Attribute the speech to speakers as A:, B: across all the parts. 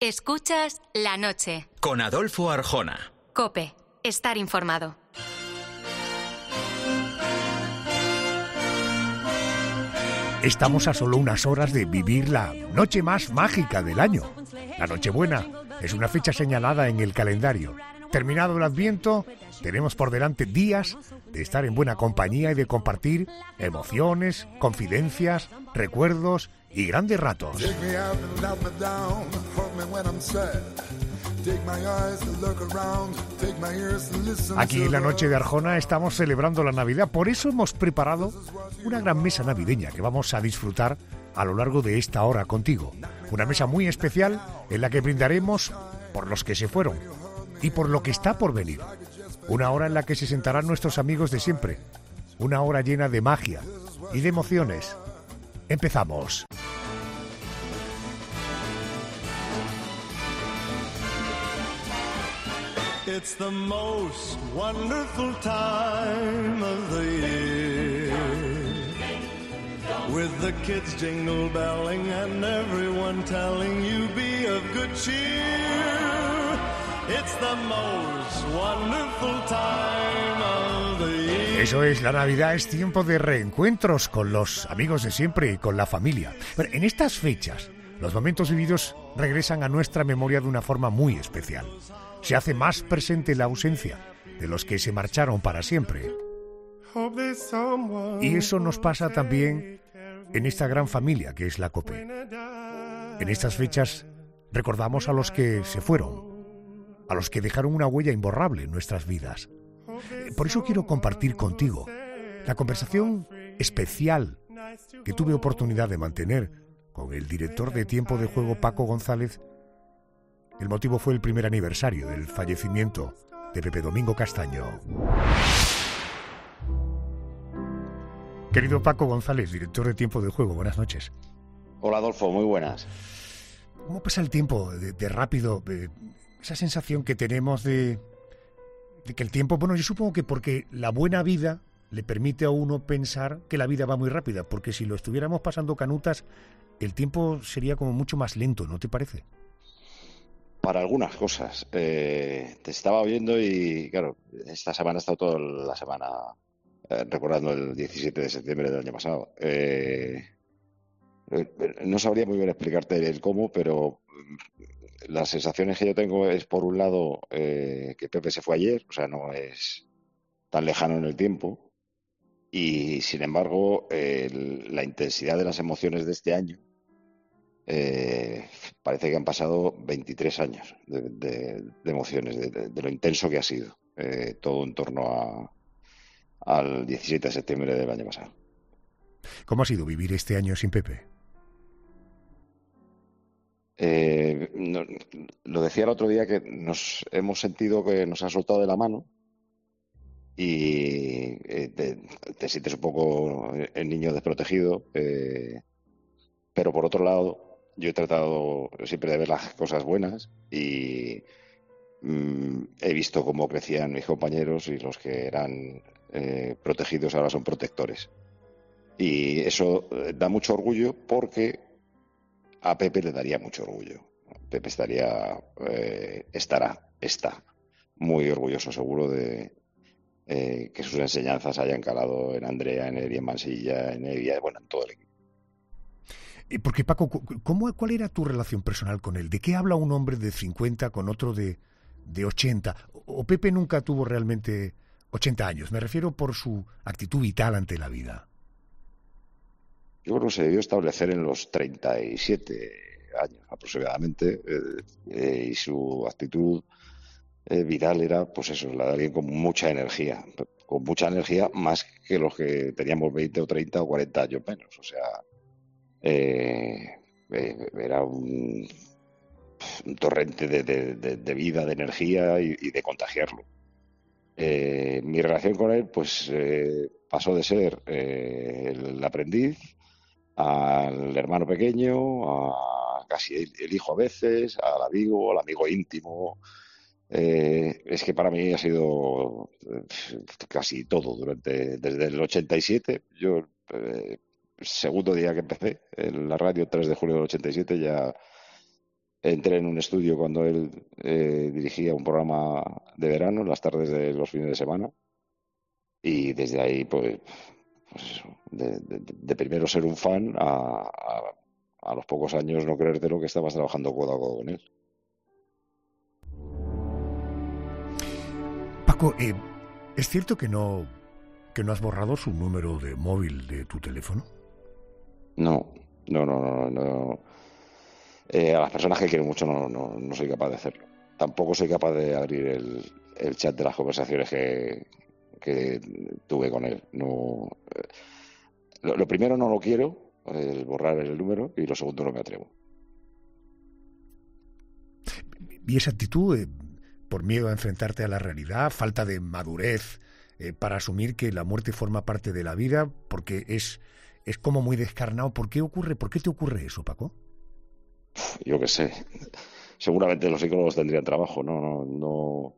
A: Escuchas La Noche.
B: Con Adolfo Arjona.
A: COPE. Estar informado.
C: Estamos a solo unas horas de vivir la noche más mágica del año. La Nochebuena es una fecha señalada en el calendario. Terminado el Adviento, tenemos por delante días de estar en buena compañía y de compartir emociones, confidencias, recuerdos y grandes ratos. Aquí en la Noche de Arjona estamos celebrando la Navidad, por eso hemos preparado una gran mesa navideña que vamos a disfrutar a lo largo de esta hora contigo. Una mesa muy especial en la que brindaremos por los que se fueron y por lo que está por venir. Una hora en la que se sentarán nuestros amigos de siempre. Una hora llena de magia y de emociones. Empezamos.
D: It's the most wonderful time of the year, with the kids jingle belling and everyone telling you be of good cheer. It's the most wonderful time of the year.
C: Eso es, la Navidad es tiempo de reencuentros con los amigos de siempre y con la familia. Pero en estas fechas, los momentos vividos regresan a nuestra memoria de una forma muy especial. Se hace más presente la ausencia de los que se marcharon para siempre. Y eso nos pasa también en esta gran familia que es la COPE. En estas fechas recordamos a los que se fueron, a los que dejaron una huella imborrable en nuestras vidas. Por eso quiero compartir contigo la conversación especial que tuve oportunidad de mantener con el director de Tiempo de Juego, Paco González. El motivo fue el primer aniversario del fallecimiento de Pepe Domingo Castaño. Querido Paco González, director de Tiempo de Juego, buenas noches.
E: Hola Adolfo, muy buenas.
C: ¿Cómo pasa el tiempo de rápido? Esa sensación que tenemos de que el tiempo... Bueno, yo supongo que porque la buena vida le permite a uno pensar que la vida va muy rápida, porque si lo estuviéramos pasando canutas, el tiempo sería como mucho más lento, ¿no te parece?
E: Para algunas cosas. Te estaba oyendo y, claro, esta semana he estado toda la semana recordando el 17 de septiembre del año pasado. No sabría muy bien explicarte el cómo, pero las sensaciones que yo tengo es, por un lado, que Pepe se fue ayer, o sea, no es tan lejano en el tiempo, y, sin embargo, la intensidad de las emociones de este año parece que han pasado 23 años de emociones, de lo intenso que ha sido todo en torno al 17 de septiembre del año pasado.
C: ¿Cómo ha sido vivir este año sin Pepe?
E: Lo decía el otro día, que nos hemos sentido que nos ha soltado de la mano y te sientes un poco el niño desprotegido, pero por otro lado yo he tratado siempre de ver las cosas buenas y he visto cómo crecían mis compañeros, y los que eran protegidos ahora son protectores. Y eso da mucho orgullo, porque a Pepe le daría mucho orgullo. Pepe está muy orgulloso, seguro, de que sus enseñanzas hayan calado en Andrea, en él y en Mansilla, en él y en todo el equipo.
C: Porque, Paco, ¿cuál era tu relación personal con él? ¿De qué habla un hombre de 50 con otro de 80? ¿O Pepe nunca tuvo realmente 80 años? Me refiero por su actitud vital ante la vida.
E: Yo creo que se debió establecer en los 37 años aproximadamente, y su actitud vital era, pues eso, la de alguien con mucha energía más que los que teníamos 20 o 30 o 40 años menos. O sea, era un torrente de vida, de energía y de contagiarlo. Mi relación con él, pues, pasó de ser el aprendiz al hermano pequeño, a casi el hijo a veces, al amigo íntimo. Es que para mí ha sido casi todo desde el 87. Yo, segundo día que empecé en la radio, 3 de julio del 87, ya entré en un estudio cuando él dirigía un programa de verano, en las tardes de los fines de semana, y desde ahí, pues eso, de primero ser un fan a los pocos años no creértelo que estabas trabajando codo a codo con él.
C: Paco, ¿es cierto que no has borrado su número de móvil de tu teléfono?
E: No. A las personas que quiero mucho no soy capaz de hacerlo. Tampoco soy capaz de abrir el chat de las conversaciones que tuve con él. No, lo primero no lo quiero, borrar el número, y lo segundo no me atrevo.
C: ¿Y esa actitud, por miedo a enfrentarte a la realidad, falta de madurez para asumir que la muerte forma parte de la vida, porque es como muy descarnado? ¿Por qué te ocurre eso, Paco?
E: Yo qué sé. Seguramente los psicólogos tendrían trabajo. No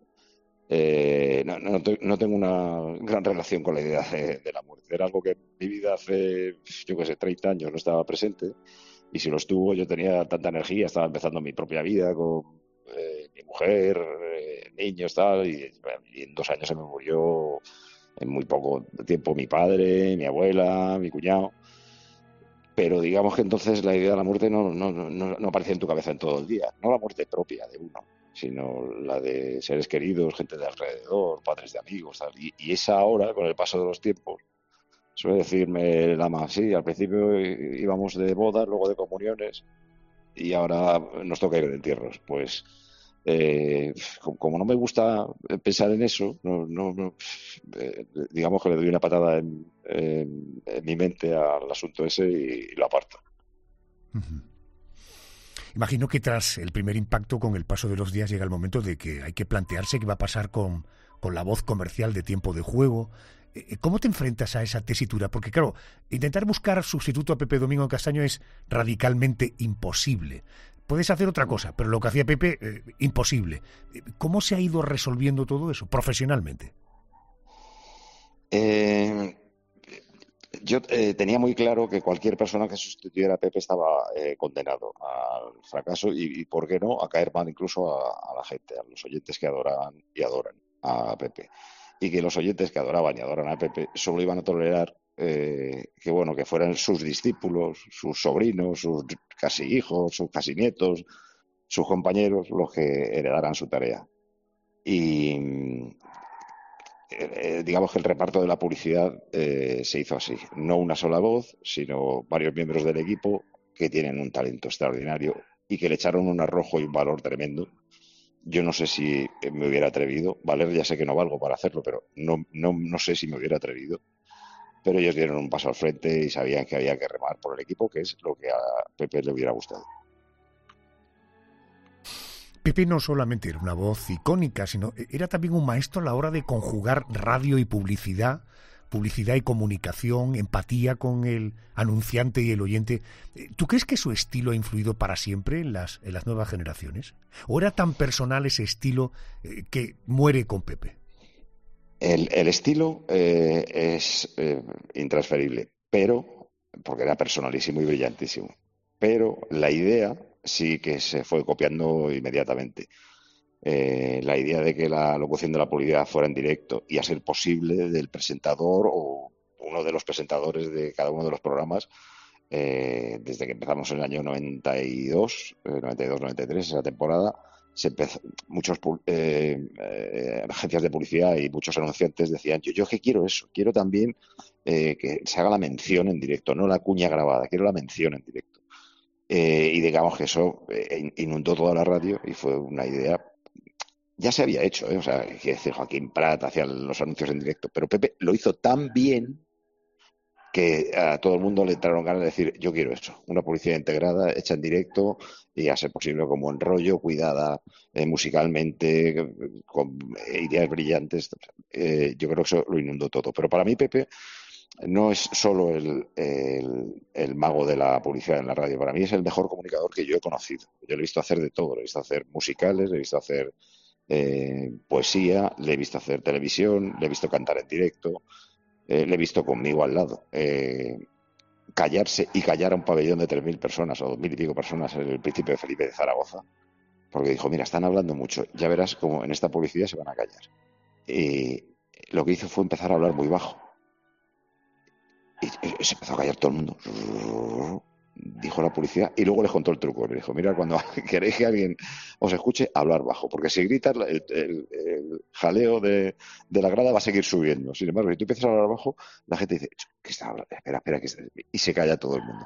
E: tengo una gran relación con la idea de la muerte. Era algo que en mi vida hace, yo qué sé, 30 años no estaba presente, y si lo estuvo, yo tenía tanta energía, estaba empezando mi propia vida con mi mujer, niños, tal, y en 2 años se me murió en muy poco tiempo mi padre, mi abuela, mi cuñado. Pero digamos que entonces la idea de la muerte no aparece en tu cabeza en todo el día. No la muerte propia de uno, sino la de seres queridos, gente de alrededor, padres de amigos, tal. Y esa ahora, con el paso de los tiempos, suele decirme el ama, sí, al principio íbamos de bodas, luego de comuniones, y ahora nos toca ir de entierros. Pues como no me gusta pensar en eso, digamos que le doy una patada en mi mente al asunto ese y lo aparto.
C: Uh-huh. Imagino que tras el primer impacto, con el paso de los días, llega el momento de que hay que plantearse qué va a pasar con la voz comercial de Tiempo de Juego. ¿Cómo te enfrentas a esa tesitura? Porque claro, intentar buscar sustituto a Pepe Domingo Castaño es radicalmente imposible. Puedes hacer otra cosa, pero lo que hacía Pepe, imposible. ¿Cómo se ha ido resolviendo todo eso profesionalmente?
E: Yo tenía muy claro que cualquier persona que sustituyera a Pepe estaba condenado al fracaso y, ¿por qué no?, a caer mal incluso a la gente, a los oyentes que adoran y adoran a Pepe. Y que los oyentes que adoraban y adoran a Pepe solo iban a tolerar que fueran sus discípulos, sus sobrinos, sus casi hijos, sus casi nietos, sus compañeros, los que heredaran su tarea. Y digamos que el reparto de la publicidad se hizo así. No una sola voz, sino varios miembros del equipo que tienen un talento extraordinario y que le echaron un arrojo y un valor tremendo. Yo no sé si me hubiera atrevido. Valer, ya sé que no valgo para hacerlo, pero no sé si me hubiera atrevido. Pero ellos dieron un paso al frente y sabían que había que remar por el equipo, que es lo que a Pepe le hubiera gustado.
C: Pepe no solamente era una voz icónica, sino era también un maestro a la hora de conjugar radio y publicidad y comunicación, empatía con el anunciante y el oyente. ¿Tú crees que su estilo ha influido para siempre en las nuevas generaciones? ¿O era tan personal ese estilo que muere con Pepe?
E: El estilo es intransferible, pero porque era personalísimo y brillantísimo. Pero la idea sí que se fue copiando inmediatamente. La idea de que la locución de la publicidad fuera en directo y, a ser posible, del presentador o uno de los presentadores de cada uno de los programas, desde que empezamos en el año 92-93, esa temporada, muchas agencias de publicidad y muchos anunciantes decían, yo que quiero eso, quiero también que se haga la mención en directo, no la cuña grabada, quiero la mención en directo. Y digamos que eso inundó toda la radio y fue una idea. Ya se había hecho, o sea, quiero decir, Joaquín Prat hacía los anuncios en directo, pero Pepe lo hizo tan bien que a todo el mundo le entraron ganas de decir, yo quiero eso, una publicidad integrada, hecha en directo y, a ser posible, con buen rollo, cuidada musicalmente, con ideas brillantes. Yo creo que eso lo inundó todo. Pero para mí Pepe no es solo el mago de la publicidad en la radio, para mí es el mejor comunicador que yo he conocido. Yo le he visto hacer de todo, le he visto hacer musicales, le he visto hacer poesía, le he visto hacer televisión, le he visto cantar en directo, le he visto conmigo al lado. callarse y callar a un pabellón de 3.000 personas o 2.000 y pico personas en el Príncipe de Felipe de Zaragoza, porque dijo, mira, están hablando mucho, ya verás cómo en esta publicidad se van a callar. Y lo que hizo fue empezar a hablar muy bajo. Y se empezó a callar todo el mundo. Dijo la publicidad y luego les contó el truco. Le dijo, mira, cuando queréis que alguien os escuche, hablar bajo, porque si gritas el jaleo de la grada va a seguir subiendo. Sin embargo, si tú empiezas a hablar bajo, la gente dice, ¿qué está hablando? Espera, y se calla todo el mundo.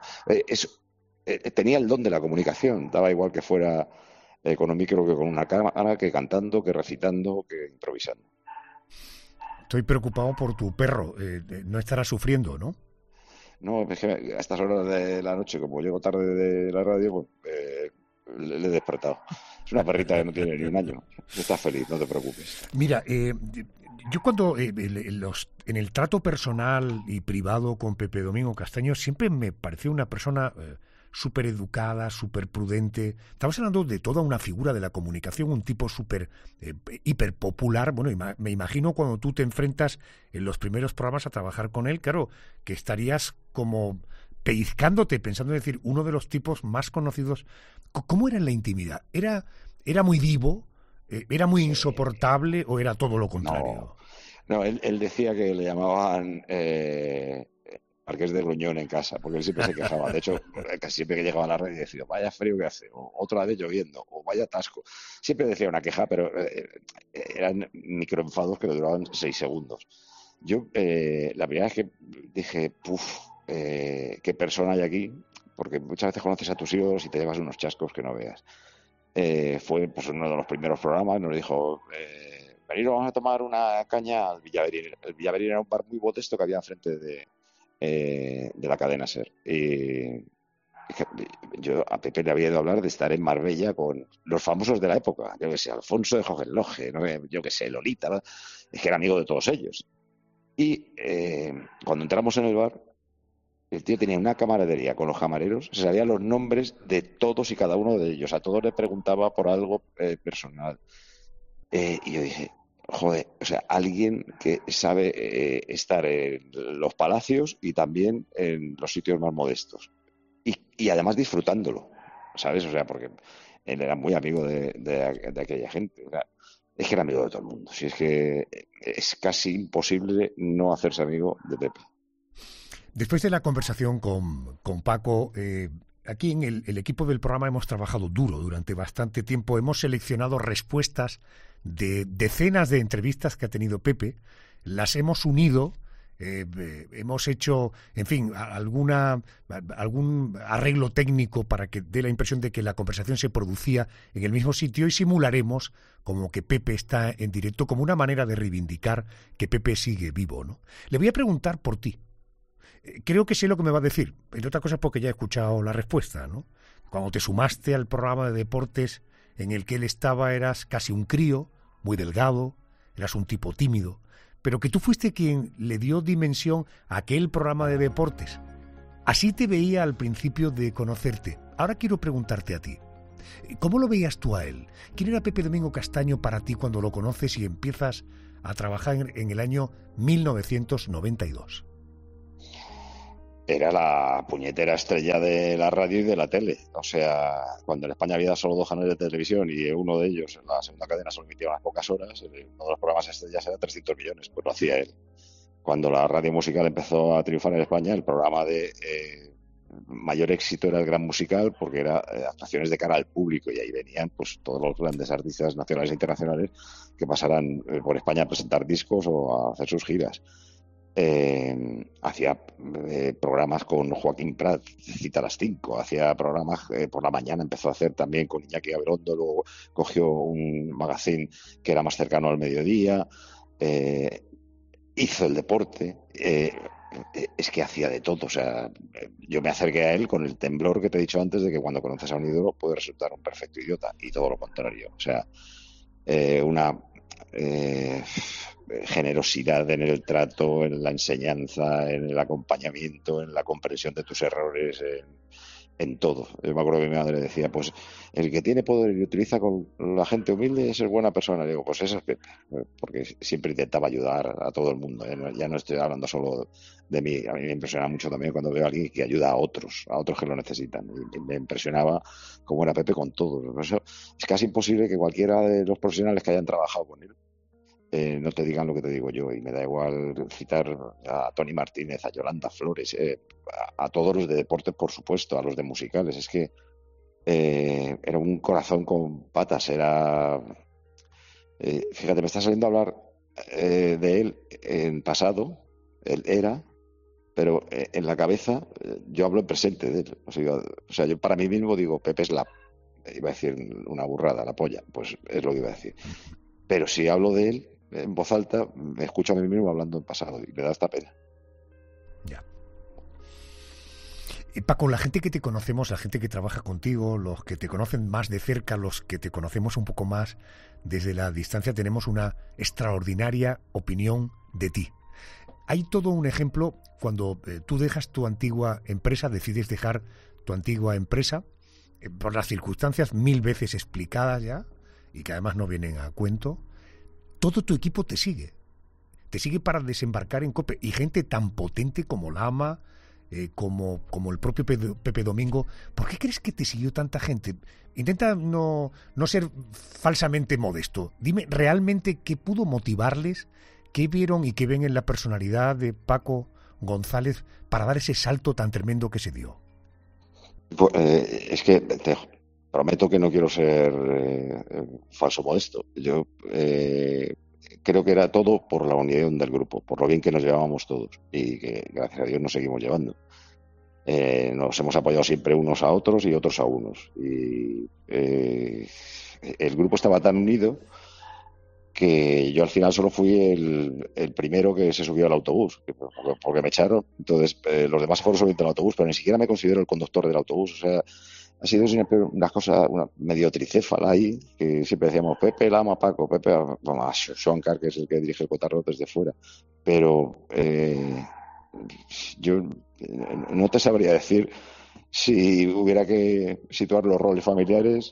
E: Tenía el don de la comunicación, daba igual que fuera con un micro que con una cámara, que cantando, que recitando, que improvisando.
C: Estoy preocupado por tu perro. No estará sufriendo, ¿no?
E: No, es que a estas horas de la noche, como llego tarde de la radio, pues le he despertado. Es una perrita que no tiene ni un año. Está feliz, no te preocupes.
C: Mira, yo cuando en el trato personal y privado con Pepe Domingo Castaño siempre me pareció una persona súper educada, súper prudente. Estamos hablando de toda una figura de la comunicación, un tipo súper hiper popular. Bueno, me imagino cuando tú te enfrentas en los primeros programas a trabajar con él, claro, que estarías como pellizcándote, pensando en decir, uno de los tipos más conocidos. ¿Cómo era en la intimidad? ¿Era muy vivo? ¿Era muy insoportable o era todo lo contrario?
E: No, él decía que le llamaban Marqués de Gruñón en casa, porque él siempre se quejaba. De hecho, casi siempre que llegaba a la red decía, vaya frío que hace, o otra vez lloviendo, o vaya atasco. Siempre decía una queja, pero eran microenfados que le duraban 6 segundos. Yo, la primera vez que dije, qué persona hay aquí, porque muchas veces conoces a tus hijos y te llevas unos chascos que no veas. Fue pues uno de los primeros programas, nos dijo, venid, vamos a tomar una caña al Villaverín. El Villaverín era un bar muy modesto que había enfrente de la cadena SER. Y yo a Pepe le había ido a hablar de estar en Marbella con los famosos de la época, yo que sé, Alfonso de Hohenlohe, yo que sé, Lolita, ¿verdad? Es que era amigo de todos ellos. Y cuando entramos en el bar, el tío tenía una camaradería con los camareros, se sabía los nombres de todos y cada uno de ellos, a todos les preguntaba por algo personal. Y yo dije, joder, o sea, alguien que sabe estar en los palacios y también en los sitios más modestos. Y además disfrutándolo, ¿sabes? O sea, porque él era muy amigo de aquella gente. O sea, es que era amigo de todo el mundo. Si es que es casi imposible no hacerse amigo de Pepe.
C: Después de la conversación con Paco, aquí en el equipo del programa hemos trabajado duro durante bastante tiempo. Hemos seleccionado respuestas de decenas de entrevistas que ha tenido Pepe, las hemos unido, hemos hecho, en fin, algún arreglo técnico para que dé la impresión de que la conversación se producía en el mismo sitio y simularemos como que Pepe está en directo, como una manera de reivindicar que Pepe sigue vivo, ¿no? Le voy a preguntar por ti. Creo que sé lo que me va a decir, entre otras cosas porque ya he escuchado la respuesta, ¿no? Cuando te sumaste al programa de deportes en el que él estaba, eras casi un crío, muy delgado, eras un tipo tímido, pero que tú fuiste quien le dio dimensión a aquel programa de deportes. Así te veía al principio de conocerte. Ahora quiero preguntarte a ti, ¿cómo lo veías tú a él? ¿Quién era Pepe Domingo Castaño para ti cuando lo conoces y empiezas a trabajar en el año 1992?
E: Era la puñetera estrella de la radio y de la tele. O sea, cuando en España había solo 2 canales de televisión y uno de ellos, en la segunda cadena, solo emitía unas pocas horas, uno de los programas estrellas era 300 millones, pues lo hacía él. Cuando la radio musical empezó a triunfar en España, el programa de mayor éxito era el Gran Musical, porque era actuaciones de cara al público, y ahí venían pues todos los grandes artistas nacionales e internacionales que pasaran por España a presentar discos o a hacer sus giras. Hacía programas con Joaquín Prat, cita a las 5, hacía programas por la mañana, empezó a hacer también con Iñaki Gabilondo, luego cogió un magazine que era más cercano al mediodía, hizo el deporte, es que hacía de todo. O sea, yo me acerqué a él con el temblor que te he dicho antes de que cuando conoces a un ídolo puede resultar un perfecto idiota, y todo lo contrario. O sea, una generosidad en el trato, en la enseñanza, en el acompañamiento, en la comprensión de tus errores, en todo. Yo me acuerdo que mi madre decía, pues el que tiene poder y utiliza con la gente humilde es buena persona. Y digo, pues ese es Pepe, porque siempre intentaba ayudar a todo el mundo, ¿eh? Ya no estoy hablando solo de mí. A mí me impresiona mucho también cuando veo a alguien que ayuda a otros que lo necesitan. Y me impresionaba cómo era Pepe con todos. Por eso es casi imposible que cualquiera de los profesionales que hayan trabajado con él no te digan lo que te digo yo, y me da igual citar a Tony Martínez, a Yolanda Flores, a todos los de deportes, por supuesto, a los de musicales. Es que era un corazón con patas, fíjate, me está saliendo a hablar de él en pasado, él era, pero en la cabeza yo hablo en presente de él. O sea, yo para mí mismo digo, Pepe es iba a decir una burrada, la polla, pues es lo que iba a decir. Pero si hablo de él en voz alta, me escucho a mí mismo hablando en pasado y me da esta pena.
C: Ya. Y Paco, la gente que te conocemos, la gente que trabaja contigo, los que te conocen más de cerca, los que te conocemos un poco más desde la distancia, tenemos una extraordinaria opinión de ti. Hay todo un ejemplo cuando tú dejas tu antigua empresa, decides dejar tu antigua empresa, por las circunstancias 1000 veces explicadas ya, y que además no vienen a cuento. Todo tu equipo te sigue para desembarcar en COPE, y gente tan potente como Lama, como el propio Pepe Domingo. ¿Por qué crees que te siguió tanta gente? Intenta no ser falsamente modesto. Dime realmente qué pudo motivarles, qué vieron y qué ven en la personalidad de Paco González para dar ese salto tan tremendo que se dio.
E: Pues, es que te prometo que no quiero ser falso modesto. Yo creo que era todo por la unión del grupo, por lo bien que nos llevábamos todos y que gracias a Dios nos seguimos llevando. Nos hemos apoyado siempre unos a otros y otros a unos. Y el grupo estaba tan unido que yo al final solo fui el primero que se subió al autobús, porque me echaron. Entonces los demás fueron subiendo al autobús, pero ni siquiera me considero el conductor del autobús. O sea, ha sido siempre una cosa medio tricéfala ahí, que siempre decíamos Pepe, Lama, Paco, Pepe, bueno, Sean Carr, que es el que dirige el cotarro desde fuera. Pero yo no te sabría decir si hubiera que situar los roles familiares.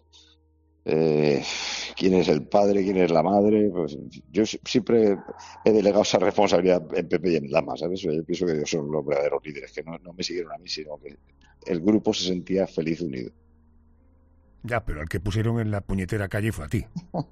E: ¿Quién es el padre? ¿Quién es la madre? Pues yo siempre he delegado esa responsabilidad en Pepe y en Lama, ¿sabes? Yo pienso que ellos son los verdaderos líderes, que no me siguieron a mí, sino que el grupo se sentía feliz unido.
C: Ya, pero el que pusieron en la puñetera calle fue a ti.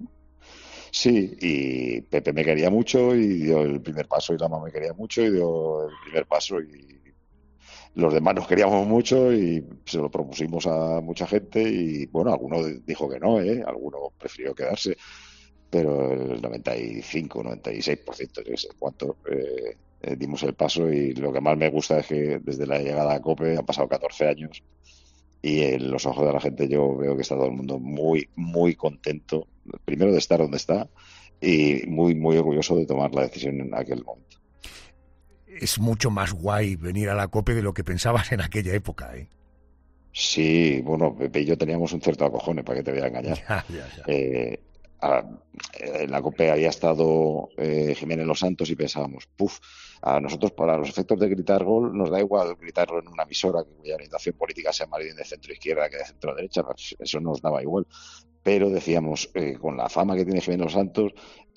E: Sí, y Pepe me quería mucho y dio el primer paso, y Lama me quería mucho y dio el primer paso, y los demás nos queríamos mucho y se lo propusimos a mucha gente, y bueno, alguno dijo que no, alguno prefirió quedarse, pero el 96%, yo no sé cuánto, dimos el paso. Y lo que más me gusta es que desde la llegada a COPE han pasado 14 años y en los ojos de la gente yo veo que está todo el mundo muy, muy contento, primero de estar donde está y muy, muy orgulloso de tomar la decisión en aquel momento.
C: Es mucho más guay venir a la COPE de lo que pensabas en aquella época, ¿eh?
E: Sí, bueno, Pepe y yo teníamos un cierto acojones, para que te voy a engañar.
C: Ya.
E: En la COPE había estado Jiménez Los Santos y pensábamos, a nosotros para los efectos de gritar gol nos da igual gritarlo en una emisora cuya orientación política sea más bien de centro izquierda que de centro derecha, eso nos daba igual. Pero decíamos, con la fama que tiene Jiménez Los Santos,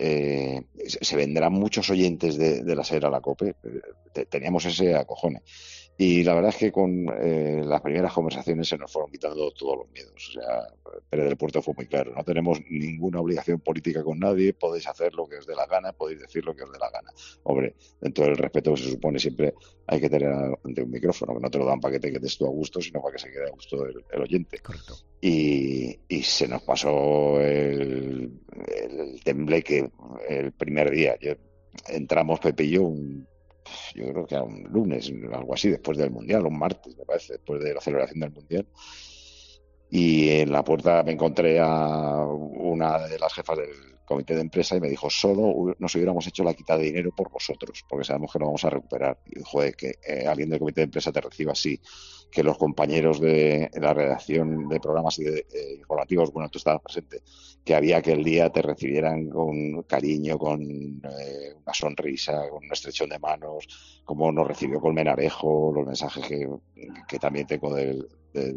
E: se vendrán muchos oyentes de la SER a la COPE. Teníamos ese acojone. Y la verdad es que con las primeras conversaciones se nos fueron quitando todos los miedos. O sea, Pérez del Puerto fue muy claro. No tenemos ninguna obligación política con nadie. Podéis hacer lo que os dé la gana, podéis decir lo que os dé la gana. Hombre, dentro del respeto que se supone siempre hay que tener ante un micrófono, que no te lo dan para que te quedes tú a gusto, sino para que se quede a gusto el oyente.
C: Correcto.
E: Y se nos pasó el tembleque el primer día. Entramos Pepe y yo creo que era un lunes, algo así, después del Mundial, un martes, me parece, después de la celebración del Mundial. Y en la puerta me encontré a una de las jefas del comité de empresa y me dijo, solo nos hubiéramos hecho la quita de dinero por vosotros, porque sabemos que lo vamos a recuperar. Y joder, que alguien del comité de empresa te reciba así, que los compañeros de la redacción de programas informativos, bueno, tú estabas presente, que había que el día te recibieran con cariño, con una sonrisa, con un estrechón de manos, como nos recibió Colmenarejo, los mensajes que también tengo del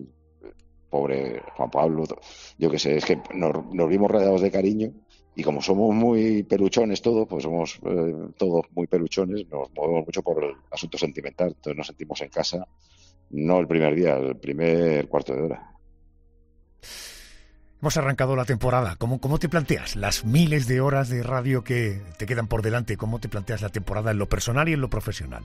E: pobre Juan Pablo, yo qué sé, es que nos vimos rodeados de cariño y como somos muy peluchones todos, pues somos todos muy peluchones, nos movemos mucho por el asunto sentimental, entonces nos sentimos en casa, no el primer día, el primer cuarto de hora.
C: Hemos arrancado la temporada. ¿Cómo te planteas las miles de horas de radio que te quedan por delante? ¿Cómo te planteas la temporada en lo personal y en lo profesional?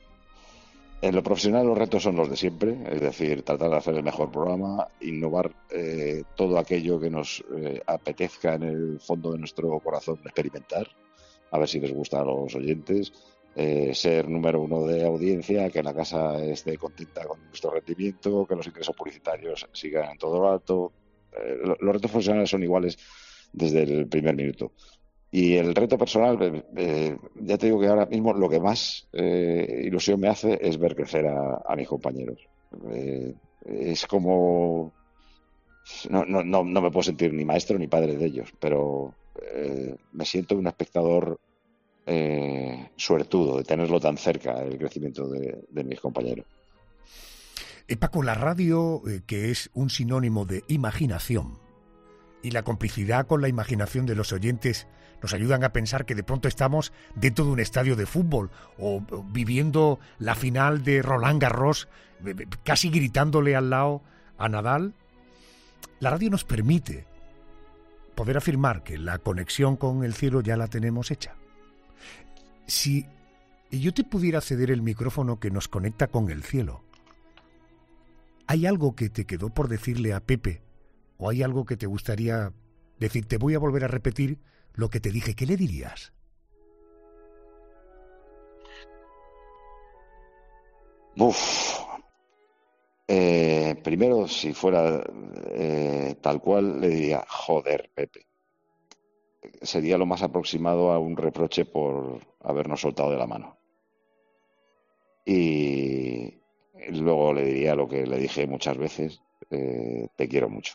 E: En lo profesional los retos son los de siempre, es decir, tratar de hacer el mejor programa, innovar todo aquello que nos apetezca en el fondo de nuestro corazón experimentar, a ver si les gusta a los oyentes, ser número uno de audiencia, que la casa esté contenta con nuestro rendimiento, que los ingresos publicitarios sigan en todo lo alto. Los retos profesionales son iguales desde el primer minuto. Y el reto personal, ya te digo que ahora mismo lo que más ilusión me hace es ver crecer a mis compañeros. Es como... No me puedo sentir ni maestro ni padre de ellos, pero me siento un espectador suertudo de tenerlo tan cerca, el crecimiento de mis compañeros.
C: Paco, la radio, que es un sinónimo de imaginación, y la complicidad con la imaginación de los oyentes nos ayudan a pensar que de pronto estamos dentro de un estadio de fútbol o viviendo la final de Roland Garros, casi gritándole al lado a Nadal. La radio nos permite poder afirmar que la conexión con el cielo ya la tenemos hecha. Si yo te pudiera ceder el micrófono que nos conecta con el cielo, ¿hay algo que te quedó por decirle a Pepe? ¿O hay algo que te gustaría decir? Te voy a volver a repetir lo que te dije. ¿Qué le dirías?
E: Primero, si fuera tal cual, le diría, joder, Pepe. Sería lo más aproximado a un reproche por habernos soltado de la mano. Y luego le diría lo que le dije muchas veces, te quiero mucho.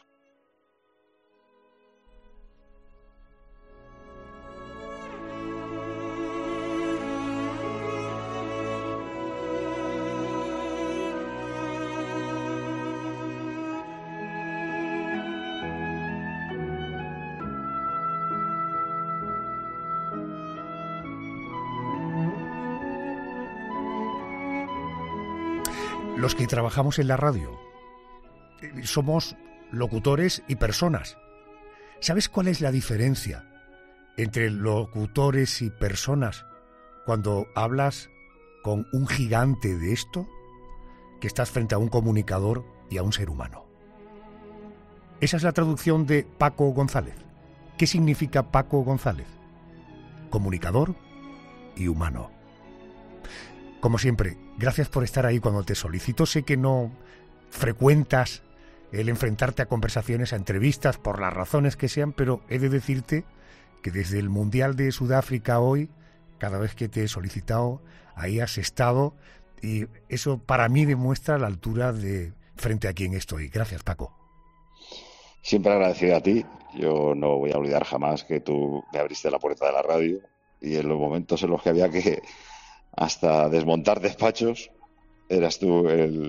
C: Los que trabajamos en la radio somos locutores y personas. ¿Sabes cuál es la diferencia entre locutores y personas cuando hablas con un gigante de esto? Que estás frente a un comunicador y a un ser humano. Esa es la traducción de Paco González. ¿Qué significa Paco González? Comunicador y humano. Como siempre, gracias por estar ahí cuando te solicito. Sé que no frecuentas el enfrentarte a conversaciones, a entrevistas, por las razones que sean, pero he de decirte que desde el Mundial de Sudáfrica hoy, cada vez que te he solicitado, ahí has estado, y eso para mí demuestra la altura de frente a quien estoy. Gracias, Paco.
E: Siempre agradecido a ti. Yo no voy a olvidar jamás que tú me abriste la puerta de la radio y en los momentos en los que había que hasta desmontar despachos, eras tú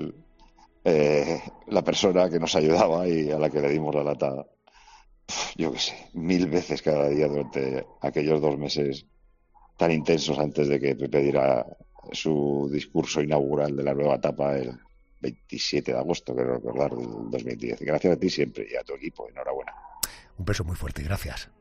E: la persona que nos ayudaba y a la que le dimos la lata, yo qué sé, 1000 veces cada día durante aquellos 2 meses tan intensos antes de que Pepe diera su discurso inaugural de la nueva etapa el 27 de agosto, quiero recordar, del 2010. Gracias a ti siempre y a tu equipo. Enhorabuena.
C: Un beso muy fuerte, gracias.